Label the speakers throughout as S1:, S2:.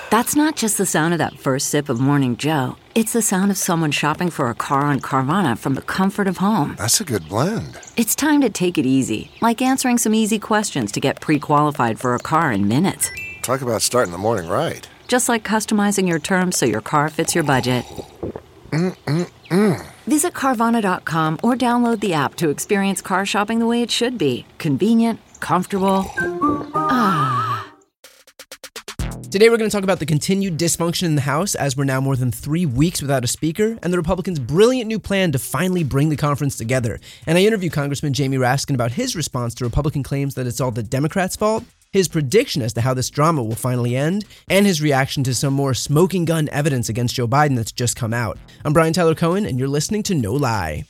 S1: That's not just the sound of that first sip of Morning Joe. It's the sound of someone shopping for a car on Carvana from the comfort of home.
S2: That's a good blend.
S1: It's time to take it easy, like answering some easy questions to get pre-qualified for a car in minutes.
S2: Talk about starting the morning right.
S1: Just like customizing your terms so your car fits your budget. Visit Carvana.com or download the app to experience car shopping the way it should be. Convenient, comfortable.
S3: Today we're going to talk about the continued dysfunction in the House as we're now more than 3 weeks without a speaker, and the Republicans' brilliant new plan to finally bring the conference together. And I interview Congressman Jamie Raskin about his response to Republican claims that it's all the Democrats' fault, his prediction as to how this drama will finally end, and his reaction to some more smoking gun evidence against Joe Biden that's just come out. I'm Brian Tyler Cohen, and you're listening to No Lie.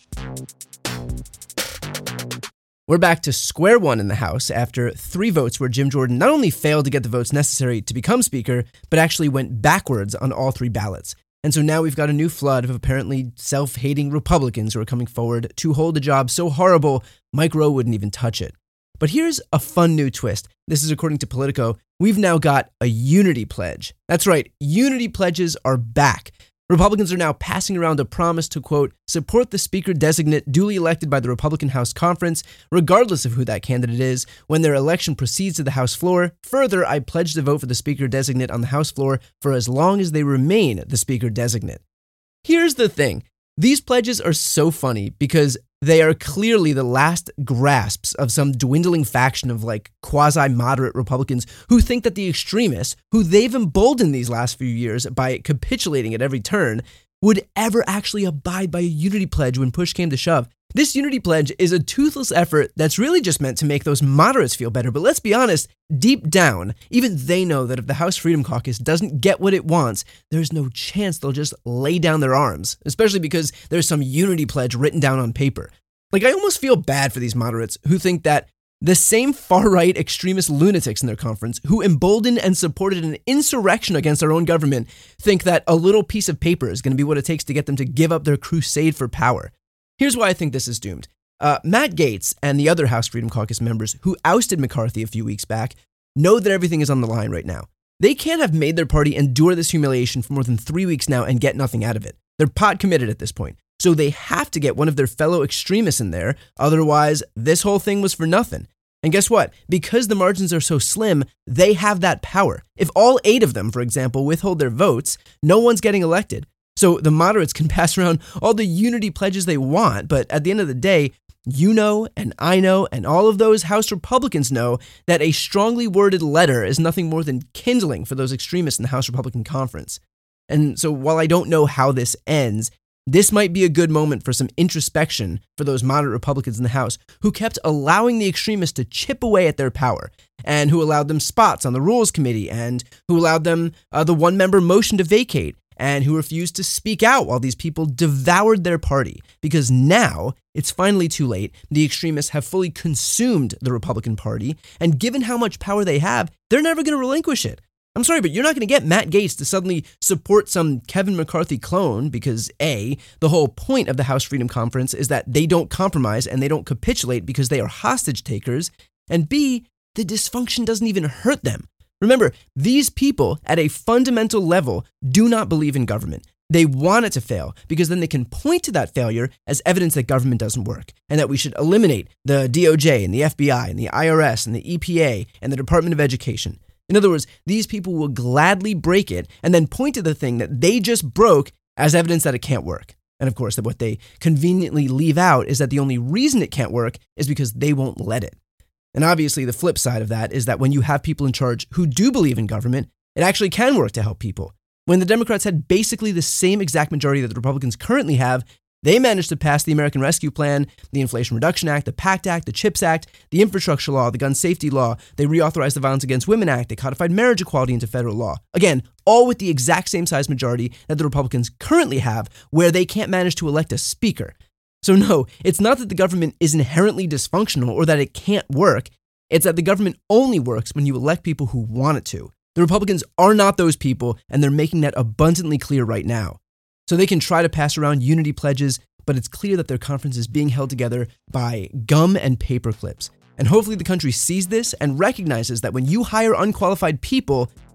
S3: We're back to square one in the House after 3 votes where Jim Jordan not only failed to get the votes necessary to become Speaker, but actually went backwards on all 3 ballots. And so now we've got a new flood of apparently self-hating Republicans who are coming forward to hold a job so horrible Mike Rowe wouldn't even touch it. But here's a fun new twist. This is according to Politico. We've now got a unity pledge. That's right, unity pledges are back. Republicans are now passing around a promise to, quote, support the speaker designate duly elected by the Republican House Conference, regardless of who that candidate is, when their election proceeds to the House floor. Further, I pledge to vote for the speaker designate on the House floor for as long as they remain the speaker designate. Here's the thing. These pledges are so funny because they are clearly the last grasps of some dwindling faction of quasi-moderate Republicans who think that the extremists, who they've emboldened these last few years by capitulating at every turn, would ever actually abide by a unity pledge when push came to shove. This unity pledge is a toothless effort that's really just meant to make those moderates feel better. But let's be honest, deep down, even they know that if the House Freedom Caucus doesn't get what it wants, there's no chance they'll just lay down their arms, especially because there's some unity pledge written down on paper. I almost feel bad for these moderates who think that the same far-right extremist lunatics in their conference who emboldened and supported an insurrection against our own government think that a little piece of paper is going to be what it takes to get them to give up their crusade for power. Here's why I think this is doomed. Matt Gaetz and the other House Freedom Caucus members who ousted McCarthy a few weeks back know that everything is on the line right now. They can't have made their party endure this humiliation for more than 3 weeks now and get nothing out of it. They're pot committed at this point. So they have to get one of their fellow extremists in there. Otherwise, this whole thing was for nothing. And guess what? Because the margins are so slim, they have that power. If all 8 of them, for example, withhold their votes, no one's getting elected. So the moderates can pass around all the unity pledges they want, but at the end of the day, you know, and I know, and all of those House Republicans know that a strongly worded letter is nothing more than kindling for those extremists in the House Republican Conference. And so while I don't know how this ends, this might be a good moment for some introspection for those moderate Republicans in the House who kept allowing the extremists to chip away at their power, and who allowed them spots on the Rules Committee, and who allowed them the one-member motion to vacate, and who refused to speak out while these people devoured their party. Because now, it's finally too late. The extremists have fully consumed the Republican Party, and given how much power they have, they're never going to relinquish it. I'm sorry, but you're not going to get Matt Gaetz to suddenly support some Kevin McCarthy clone because A, the whole point of the House Freedom Conference is that they don't compromise and they don't capitulate because they are hostage takers, and B, the dysfunction doesn't even hurt them. Remember, these people at a fundamental level do not believe in government. They want it to fail because then they can point to that failure as evidence that government doesn't work and that we should eliminate the DOJ and the FBI and the IRS and the EPA and the Department of Education. In other words, these people will gladly break it and then point to the thing that they just broke as evidence that it can't work. And of course, that what they conveniently leave out is that the only reason it can't work is because they won't let it. And obviously, the flip side of that is that when you have people in charge who do believe in government, it actually can work to help people. When the Democrats had basically the same exact majority that the Republicans currently have, they managed to pass the American Rescue Plan, the Inflation Reduction Act, the PACT Act, the CHIPS Act, the Infrastructure Law, the Gun Safety Law. They reauthorized the Violence Against Women Act. They codified marriage equality into federal law. Again, all with the exact same size majority that the Republicans currently have, where they can't manage to elect a speaker. So no, it's not that the government is inherently dysfunctional or that it can't work. It's that the government only works when you elect people who want it to. The Republicans are not those people, and they're making that abundantly clear right now. So they can try to pass around unity pledges, but it's clear that their conference is being held together by gum and paper clips. And hopefully the country sees this and recognizes that when you hire unqualified people,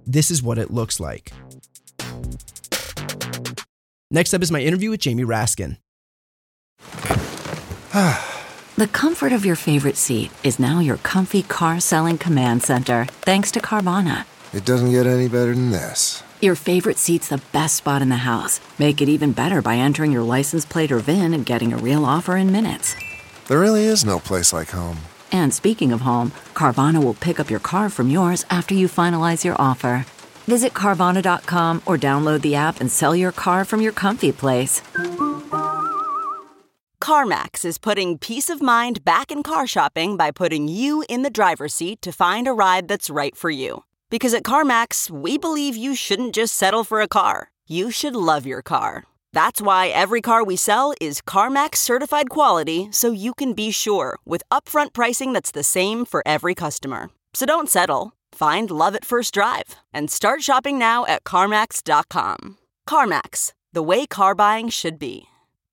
S3: this is what it looks like. Next up is my interview with Jamie Raskin.
S1: The comfort of your favorite seat is now your comfy car selling command center, thanks to Carvana.
S2: It doesn't get any better than this.
S1: Your favorite seat's the best spot in the house. Make it even better by entering your license plate or VIN and getting a real offer in minutes.
S2: There really is no place like home.
S1: And speaking of home, Carvana will pick up your car from yours after you finalize your offer. Visit Carvana.com or download the app and sell your car from your comfy place.
S4: CarMax is putting peace of mind back in car shopping by putting you in the driver's seat to find a ride that's right for you. Because at CarMax, we believe you shouldn't just settle for a car. You should love your car. That's why every car we sell is CarMax certified quality, so you can be sure with upfront pricing that's the same for every customer. So don't settle. Find love at first drive and start shopping now at CarMax.com. CarMax, the way car buying should be.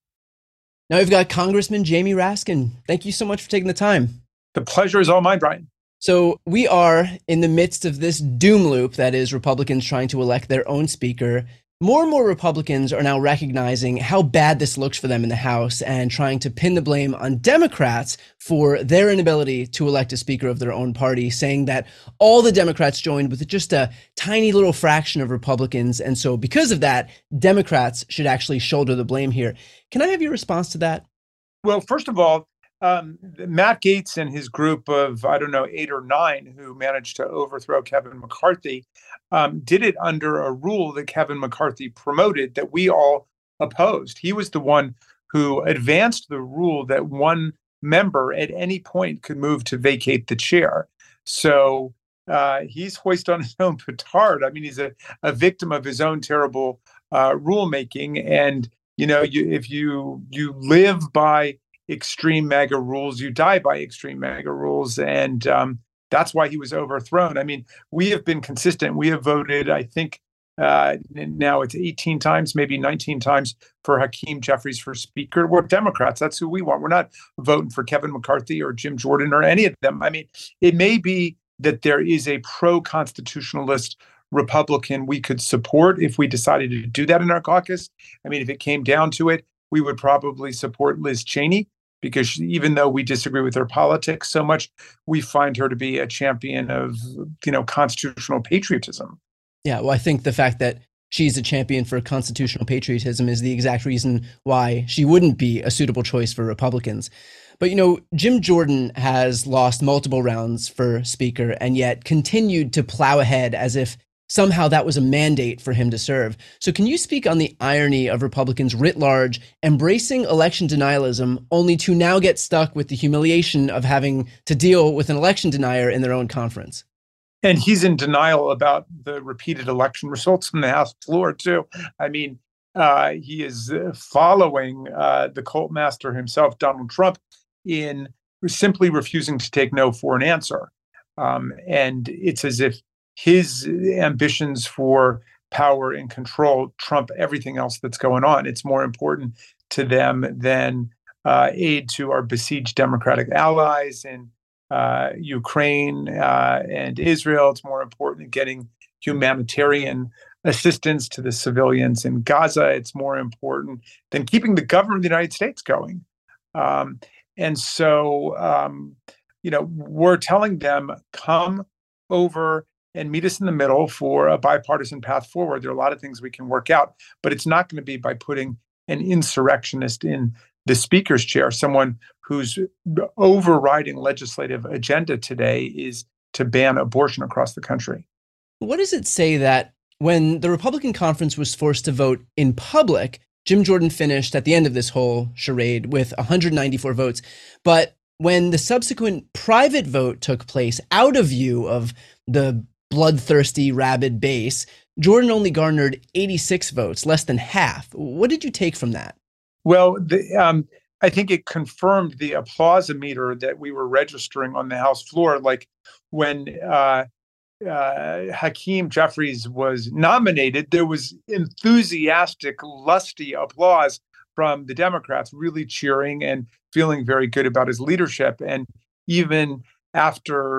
S3: Now we've got Congressman Jamie Raskin. Thank you so much for taking the time.
S5: The pleasure is all mine, Brian.
S3: So we are in the midst of this doom loop that is Republicans trying to elect their own speaker. More and more Republicans are now recognizing how bad this looks for them in the House and trying to pin the blame on Democrats for their inability to elect a speaker of their own party, saying that all the Democrats joined with just a tiny little fraction of Republicans. And so because of that, Democrats should actually shoulder the blame here. Can I have your response to that?
S5: Well, first of all, Matt Gaetz and his group of, 8 or 9 who managed to overthrow Kevin McCarthy did it under a rule that Kevin McCarthy promoted that we all opposed. He was the one who advanced the rule that one member at any point could move to vacate the chair. So he's hoisted on his own petard. I mean, he's a victim of his own terrible rulemaking. And, if you live by extreme MAGA rules, you die by extreme MAGA rules. And that's why he was overthrown. I mean, we have been consistent. We have voted, I think, now it's 18 times, maybe 19 times for Hakeem Jeffries for speaker. We're Democrats. That's who we want. We're not voting for Kevin McCarthy or Jim Jordan or any of them. I mean, it may be that there is a pro-constitutionalist Republican we could support if we decided to do that in our caucus. I mean, if it came down to it, we would probably support Liz Cheney, because even though we disagree with her politics so much, we find her to be a champion of, constitutional patriotism.
S3: Yeah, well, I think the fact that she's a champion for constitutional patriotism is the exact reason why she wouldn't be a suitable choice for Republicans. But, Jim Jordan has lost multiple rounds for speaker and yet continued to plow ahead as if somehow that was a mandate for him to serve. So can you speak on the irony of Republicans writ large embracing election denialism only to now get stuck with the humiliation of having to deal with an election denier in their own conference?
S5: And he's in denial about the repeated election results on the House floor, too. I mean, he is following the cult master himself, Donald Trump, in simply refusing to take no for an answer. And it's as if his ambitions for power and control trump everything else that's going on. It's more important to them than aid to our besieged democratic allies in Ukraine and Israel. It's more important than getting humanitarian assistance to the civilians in Gaza. It's more important than keeping the government of the United States going. And so, we're telling them, come over and meet us in the middle for a bipartisan path forward. There are a lot of things we can work out, but it's not going to be by putting an insurrectionist in the speaker's chair. Someone whose overriding legislative agenda today is to ban abortion across the country.
S3: What does it say that when the Republican conference was forced to vote in public, Jim Jordan finished at the end of this whole charade with 194 votes, but when the subsequent private vote took place out of view of the bloodthirsty, rabid base, Jordan only garnered 86 votes, less than half. What did you take from that?
S5: Well, I think it confirmed the applause-o-meter that we were registering on the House floor. Like when Hakeem Jeffries was nominated, there was enthusiastic, lusty applause from the Democrats, really cheering and feeling very good about his leadership. And even after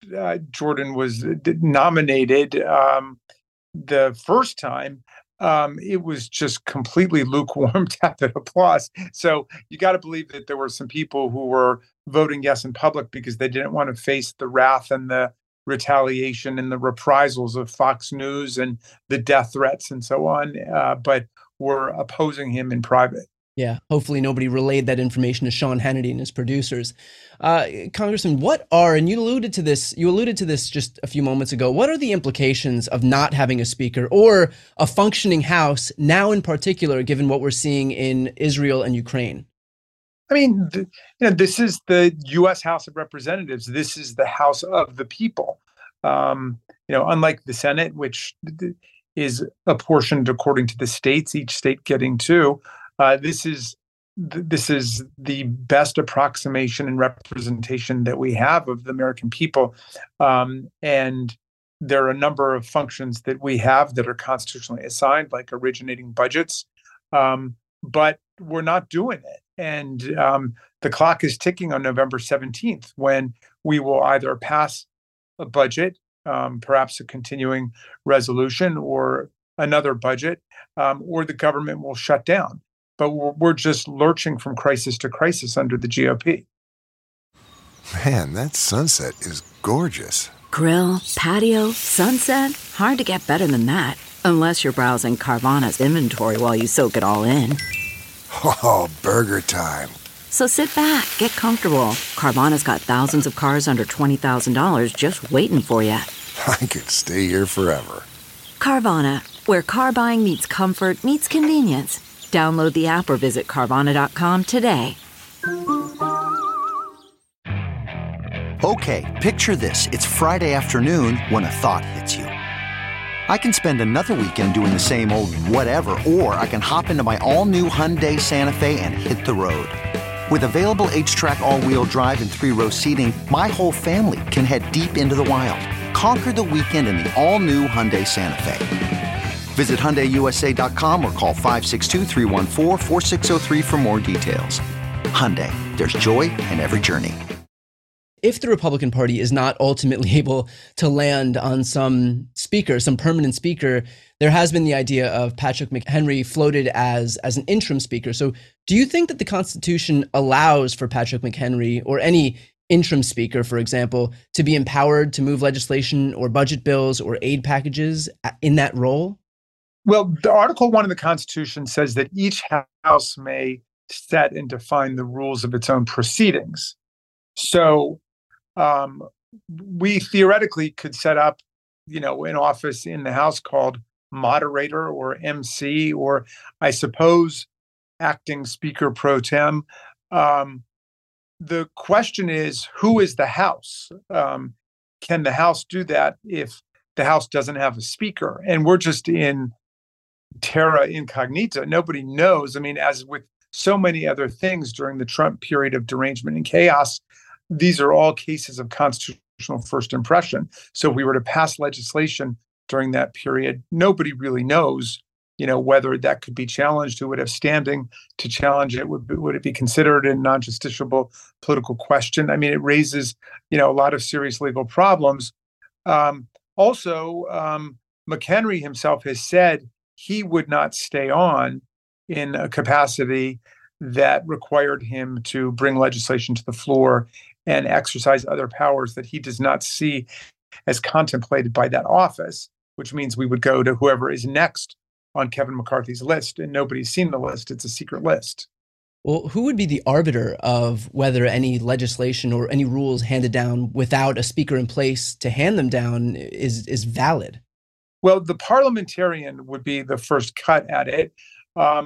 S5: Jordan was nominated the first time, it was just completely lukewarm, tepid applause. So you got to believe that there were some people who were voting yes in public because they didn't want to face the wrath and the retaliation and the reprisals of Fox News and the death threats and so on, but were opposing him in private.
S3: Yeah, hopefully nobody relayed that information to Sean Hannity and his producers. Congressman, what are, and you alluded to this just a few moments ago, what are the implications of not having a speaker or a functioning House now in particular, given what we're seeing in Israel and Ukraine?
S5: I mean, this is the U.S. House of Representatives. This is the House of the people. Unlike the Senate, which is apportioned according to the states, each state getting two. This is the best approximation and representation that we have of the American people, and there are a number of functions that we have that are constitutionally assigned, like originating budgets, but we're not doing it. And the clock is ticking on November 17th, when we will either pass a budget, perhaps a continuing resolution, or another budget, or the government will shut down. But we're just lurching from crisis to crisis under the GOP.
S2: Man, that sunset is gorgeous.
S1: Grill, patio, sunset. Hard to get better than that. Unless you're browsing Carvana's inventory while you soak it all in.
S2: Oh, burger time.
S1: So sit back, get comfortable. Carvana's got thousands of cars under $20,000 just waiting for you.
S2: I could stay here forever.
S1: Carvana, where car buying meets comfort meets convenience. Download the app or visit Carvana.com today.
S6: Okay, picture this. It's Friday afternoon when a thought hits you. I can spend another weekend doing the same old whatever, or I can hop into my all-new Hyundai Santa Fe and hit the road. With available H-Track all-wheel drive and 3-row seating, my whole family can head deep into the wild. Conquer the weekend in the all-new Hyundai Santa Fe. Visit HyundaiUSA.com or call 562-314-4603 for more details. Hyundai, there's joy in every journey.
S3: If the Republican Party is not ultimately able to land on some speaker, some permanent speaker, there has been the idea of Patrick McHenry floated as an interim speaker. So do you think that the Constitution allows for Patrick McHenry or any interim speaker, for example, to be empowered to move legislation or budget bills or aid packages in that role?
S5: Well, the Article 1 of the Constitution says that each House may set and define the rules of its own proceedings. So we theoretically could set up, an office in the House called moderator or MC, or I suppose acting Speaker pro tem. The question is, who is the House? Can the House do that if the House doesn't have a speaker? And we're just in terra incognita. Nobody knows. I mean, as with so many other things during the Trump period of derangement and chaos, these are all cases of constitutional first impression. So if we were to pass legislation during that period, nobody really knows, whether that could be challenged, who would have standing to challenge it, would it be considered a non-justiciable political question? I mean, it raises, a lot of serious legal problems. Also, McHenry himself has said he would not stay on in a capacity that required him to bring legislation to the floor and exercise other powers that he does not see as contemplated by that office, which means we would go to whoever is next on Kevin McCarthy's list, and nobody's seen the list. It's a secret list.
S3: Well, who would be the arbiter of whether any legislation or any rules handed down without a speaker in place to hand them down is valid?
S5: Well, the parliamentarian would be the first cut at it. I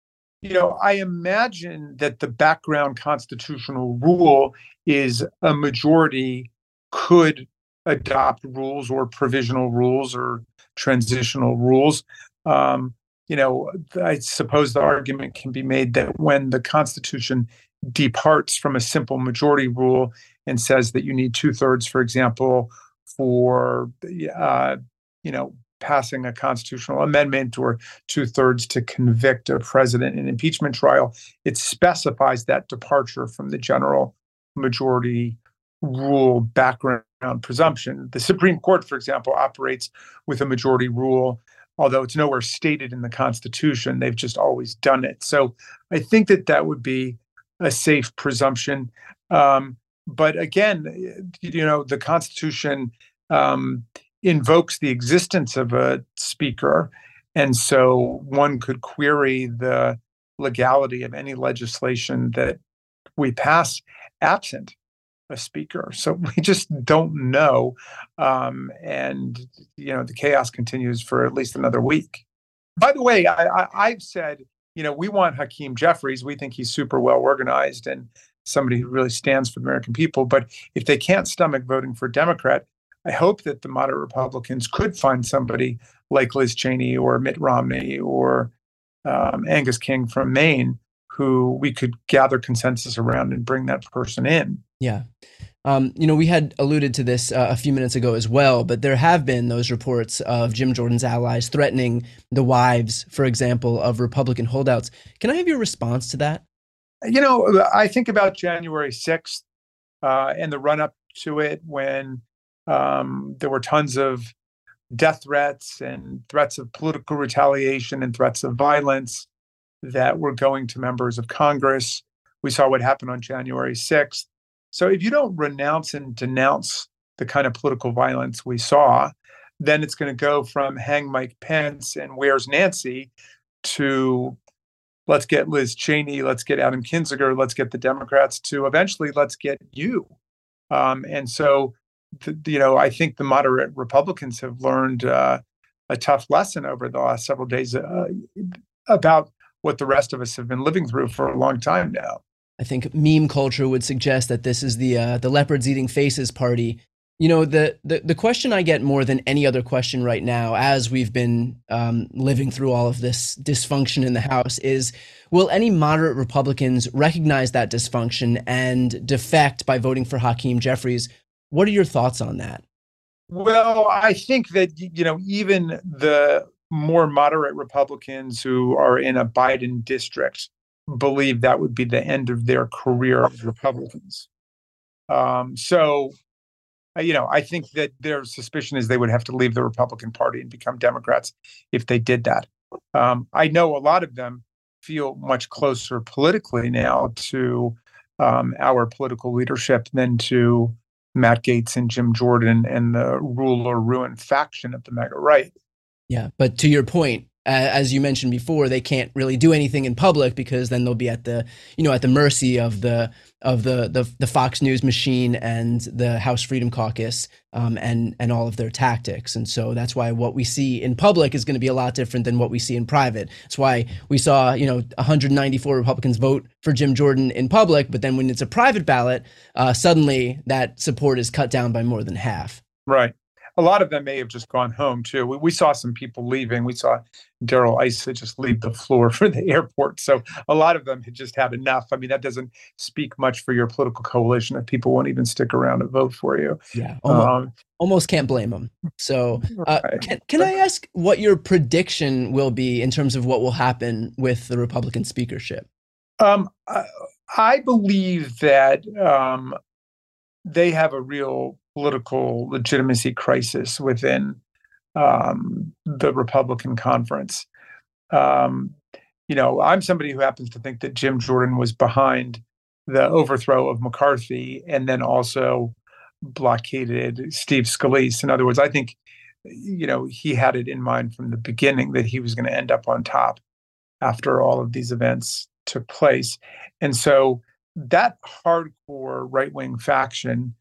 S5: imagine that the background constitutional rule is a majority could adopt rules or provisional rules or transitional rules. I suppose the argument can be made that when the Constitution departs from a simple majority rule and says that you need 2/3, for example, for, passing a constitutional amendment, or 2/3 to convict a president in an impeachment trial, it specifies that departure from the general majority rule background presumption. The Supreme Court, for example, operates with a majority rule, although it's nowhere stated in the Constitution. They've just always done it. So I think that would be a safe presumption. But again, the Constitution invokes the existence of a speaker. And so one could query the legality of any legislation that we pass absent a speaker. So we just don't know. And the chaos continues for at least another week. By the way, I've said, we want Hakeem Jeffries. We think he's super well organized and somebody who really stands for the American people. But if they can't stomach voting for a Democrat, I hope that the moderate Republicans could find somebody like Liz Cheney or Mitt Romney or Angus King from Maine, who we could gather consensus around and bring that person in.
S3: Yeah. We had alluded to this a few minutes ago as well, but there have been those reports of Jim Jordan's allies threatening the wives, for example, of Republican holdouts. Can I have your response to that?
S5: I think about January 6th and the run up to it when there were tons of death threats and threats of political retaliation and threats of violence that were going to members of Congress. We saw what happened on January 6th. So if you don't renounce and denounce the kind of political violence we saw, then it's going to go from hang Mike Pence and where's Nancy to let's get Liz Cheney, let's get Adam Kinzinger, let's get the Democrats, to eventually let's get you. And so, I think the moderate Republicans have learned a tough lesson over the last several days about what the rest of us have been living through for a long time now.
S3: I think meme culture would suggest that this is the leopards eating faces party. The question I get more than any other question right now, as we've been living through all of this dysfunction in the House, is will any moderate Republicans recognize that dysfunction and defect by voting for Hakeem Jeffries? What are your thoughts on that?
S5: Well, I think that, even the more moderate Republicans who are in a Biden district believe that would be the end of their career as Republicans. I think that their suspicion is they would have to leave the Republican Party and become Democrats if they did that. I know a lot of them feel much closer politically now to our political leadership than to Matt Gaetz and Jim Jordan and the rule or ruin faction of the MAGA right.
S3: Yeah, but to your point, as you mentioned before, they can't really do anything in public because then they'll be at the mercy of the Fox News machine and the House Freedom Caucus and all of their tactics. And so that's why what we see in public is going to be a lot different than what we see in private. That's why we saw 194 Republicans vote for Jim Jordan in public, but then when it's a private ballot, suddenly that support is cut down by more than half.
S5: Right. A lot of them may have just gone home, too. We saw some people leaving. We saw Darrell Issa just leave the floor for the airport. So a lot of them had just had enough. I mean, that doesn't speak much for your political coalition if people won't even stick around and vote for you.
S3: Yeah, almost can't blame them. So can I ask what your prediction will be in terms of what will happen with the Republican speakership?
S5: I believe that they have a real political legitimacy crisis within the Republican conference. I'm somebody who happens to think that Jim Jordan was behind the overthrow of McCarthy and then also blockaded Steve Scalise. In other words, I think, he had it in mind from the beginning that he was going to end up on top after all of these events took place. And so that hardcore right-wing faction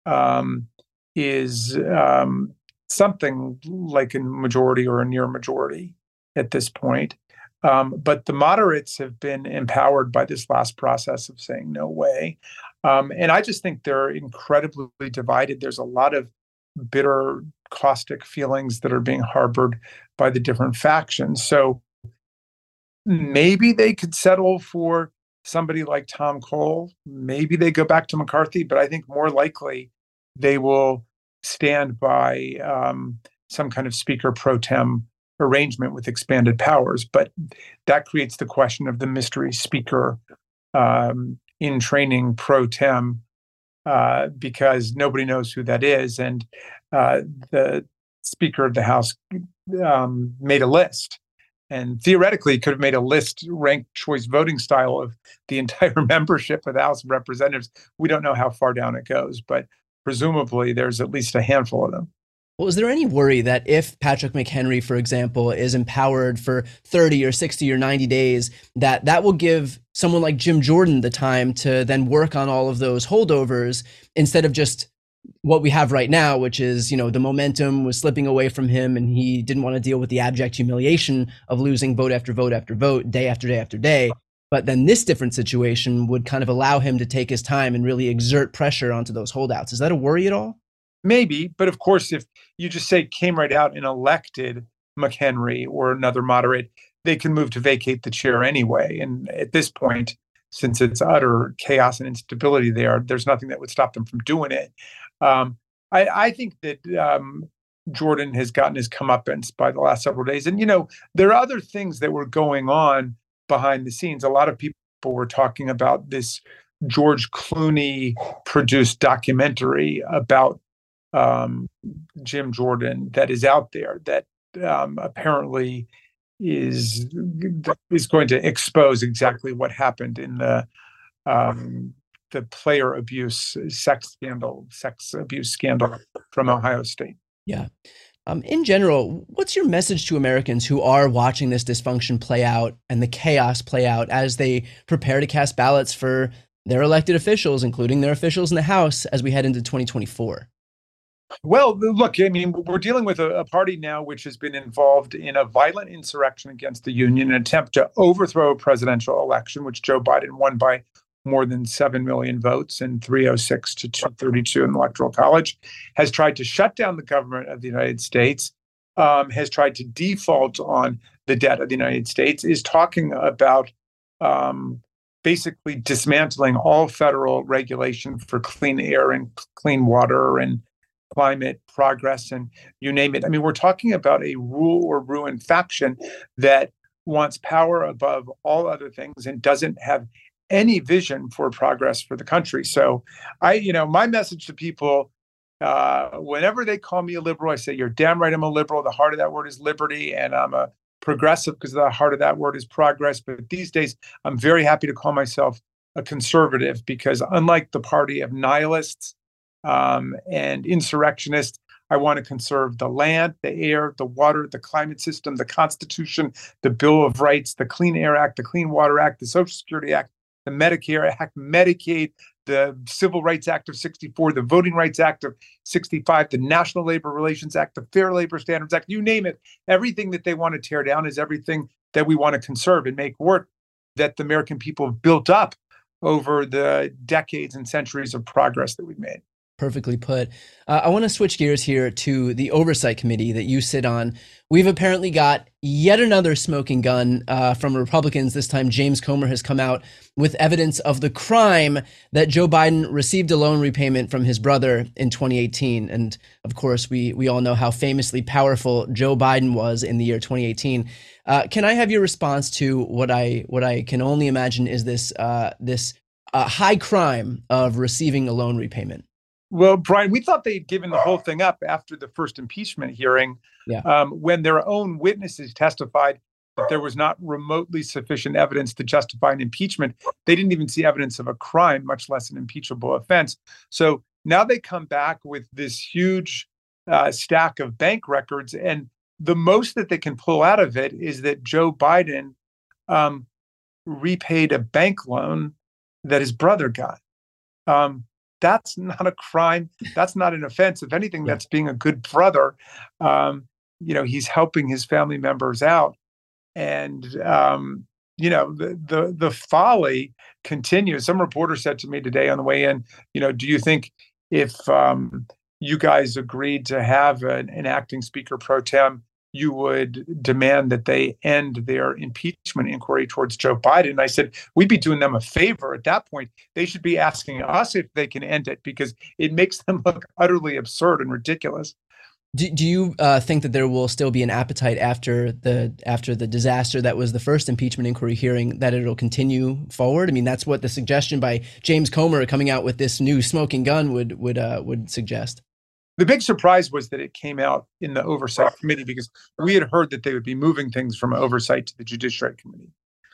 S5: is something like a majority or a near majority at this point. But the moderates have been empowered by this last process of saying no way. And I just think they're incredibly divided. There's a lot of bitter, caustic feelings that are being harbored by the different factions. So maybe they could settle for somebody like Tom Cole. Maybe they go back to McCarthy, but I think more likely they will stand by some kind of speaker pro tem arrangement with expanded powers. But that creates the question of the mystery speaker in training pro tem because nobody knows who that is. And the Speaker of the House made a list. And theoretically, could have made a list, ranked choice voting style of the entire membership of the House of Representatives. We don't know how far down it goes, but presumably there's at least a handful of them.
S3: Well, is there any worry that if Patrick McHenry, for example, is empowered for 30 or 60 or 90 days, that will give someone like Jim Jordan the time to then work on all of those holdovers instead of just what we have right now, which is, the momentum was slipping away from him and he didn't want to deal with the abject humiliation of losing vote after vote after vote, day after day after day. But then this different situation would kind of allow him to take his time and really exert pressure onto those holdouts. Is that a worry at all?
S5: Maybe, but of course, if you just say came right out and elected McHenry or another moderate, they can move to vacate the chair anyway. And at this point, since it's utter chaos and instability there's nothing that would stop them from doing it. I think that Jordan has gotten his comeuppance by the last several days. And, there are other things that were going on behind the scenes. A lot of people were talking about this George Clooney produced documentary about Jim Jordan that is out there that apparently is going to expose exactly what happened in the player abuse, sex abuse scandal from Ohio State.
S3: Yeah. In general, what's your message to Americans who are watching this dysfunction play out and the chaos play out as they prepare to cast ballots for their elected officials, including their officials in the House, as we head into 2024?
S5: Well, look, we're dealing with a party now which has been involved in a violent insurrection against the Union, an attempt to overthrow a presidential election, which Joe Biden won by more than 7 million votes in 306 to 232 in the Electoral College, has tried to shut down the government of the United States, has tried to default on the debt of the United States, is talking about basically dismantling all federal regulation for clean air and clean water and climate progress and you name it. We're talking about a rule or ruin faction that wants power above all other things and doesn't have any vision for progress for the country. So my message to people, whenever they call me a liberal, I say, you're damn right I'm a liberal. The heart of that word is liberty, and I'm a progressive because the heart of that word is progress. But these days, I'm very happy to call myself a conservative because unlike the party of nihilists and insurrectionists, I want to conserve the land, the air, the water, the climate system, the Constitution, the Bill of Rights, the Clean Air Act, the Clean Water Act, the Social Security Act, the Medicare Act, Medicaid, the Civil Rights Act of 64, the Voting Rights Act of 65, the National Labor Relations Act, the Fair Labor Standards Act, you name it. Everything that they want to tear down is everything that we want to conserve and make work that the American people have built up over the decades and centuries of progress that we've made.
S3: Perfectly put. I want to switch gears here to the Oversight Committee that you sit on. We've apparently got yet another smoking gun from Republicans. This time, James Comer has come out with evidence of the crime that Joe Biden received a loan repayment from his brother in 2018. And of course, we all know how famously powerful Joe Biden was in the year 2018. Can I have your response to what I can only imagine is this high crime of receiving a loan repayment?
S5: Well, Brian, we thought they'd given the whole thing up after the first impeachment hearing, when their own witnesses testified that there was not remotely sufficient evidence to justify an impeachment. They didn't even see evidence of a crime, much less an impeachable offense. So now they come back with this huge stack of bank records. And the most that they can pull out of it is that Joe Biden repaid a bank loan that his brother got. That's not a crime. That's not an offense. If anything, that's being a good brother. He's helping his family members out. And, the folly continues. Some reporter said to me today on the way in, do you think if you guys agreed to have an acting speaker pro tem, you would demand that they end their impeachment inquiry towards Joe Biden? And I said, we'd be doing them a favor at that point. They should be asking us if they can end it because it makes them look utterly absurd and ridiculous.
S3: Do you think that there will still be an appetite after the disaster that was the first impeachment inquiry hearing, that it'll continue forward? I mean, that's what the suggestion by James Comer coming out with this new smoking gun would suggest.
S5: The big surprise was that it came out in the Oversight Committee, because we had heard that they would be moving things from Oversight to the Judiciary Committee.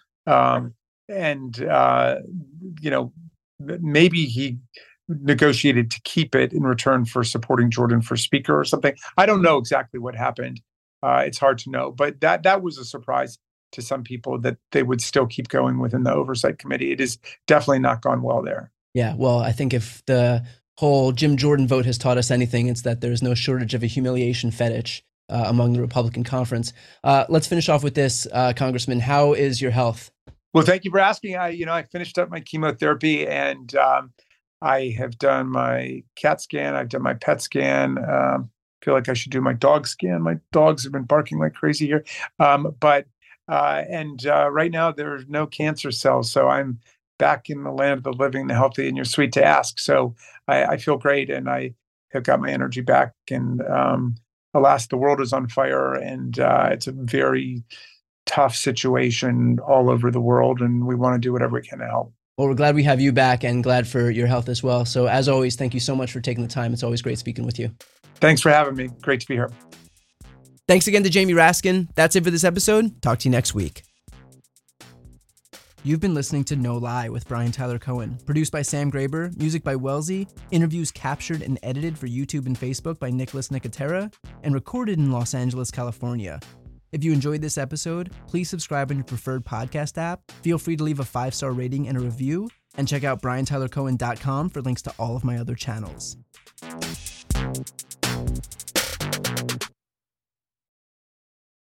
S5: Maybe he negotiated to keep it in return for supporting Jordan for Speaker or something. I don't know exactly what happened. It's hard to know, but that was a surprise to some people, that they would still keep going within the Oversight Committee. It has definitely not gone well there.
S3: Yeah, well, I think if the whole Jim Jordan vote has taught us anything, it's that there's no shortage of a humiliation fetish among the Republican conference. Let's finish off with this, Congressman. How is your health?
S5: Well, thank you for asking. I finished up my chemotherapy, and I have done my CAT scan. I've done my PET scan. Feel like I should do my dog scan. My dogs have been barking like crazy here. Right now there's no cancer cells, so I'm back in the land of the living, the healthy, and you're sweet to ask. So I feel great, and I have got my energy back. And alas, the world is on fire, and it's a very tough situation all over the world, and we want to do whatever we can to help.
S3: Well, we're glad we have you back, and glad for your health as well. So as always, thank you so much for taking the time. It's always great speaking with you. Thanks
S5: for having me. Great to be here.
S3: Thanks again to Jamie Raskin. That's it for this episode. Talk to you next week. You've been listening to No Lie with Brian Tyler Cohen, produced by Sam Graber, music by Wellesley, interviews captured and edited for YouTube and Facebook by Nicholas Nicotera, and recorded in Los Angeles, California. If you enjoyed this episode, please subscribe on your preferred podcast app, feel free to leave a 5-star rating and a review, and check out briantylercohen.com for links to all of my other channels.